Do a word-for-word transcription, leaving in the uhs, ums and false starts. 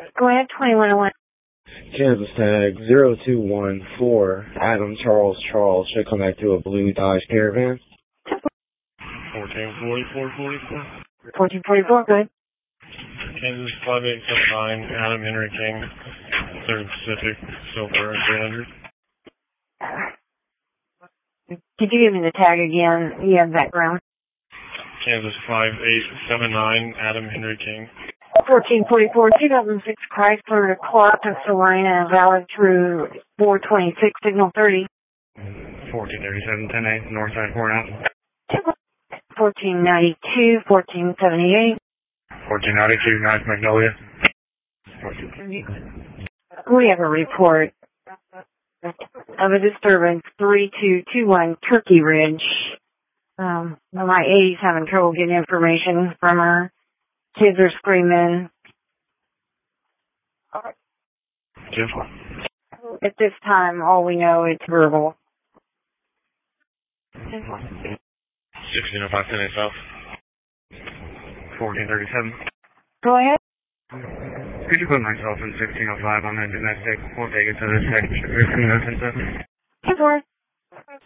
Go ahead, twenty-one oh one. Kansas tag zero two one four, Adam Charles Charles, should come back to a blue Dodge Caravan. fourteen forty-four forty-four. fourteen forty-four, good. Kansas five eight seven nine, Adam Henry King, third Pacific, Silver three hundred. Could you give me the tag again? You have background. Kansas five eight seven nine, Adam Henry King. fourteen forty-four, two thousand six Chrysler Clark and Serena, valid through four twenty-six, signal thirty. fourteen thirty-seven, ten eight, Northside Courthouse. fourteen ninety-two, fourteen seventy-eight. fourteen ninety-two, North Magnolia. We have a report of a disturbance, three two two one Turkey Ridge. Um, my aide's having trouble getting information from her. Kids are screaming. Just At this time, all we know is verbal. sixteen oh five, ten eight South. fourteen thirty-seven. Go ahead. Could you put myself in sixteen oh five on that domestic? We'll take it to the second. fifteen oh seven. Good work.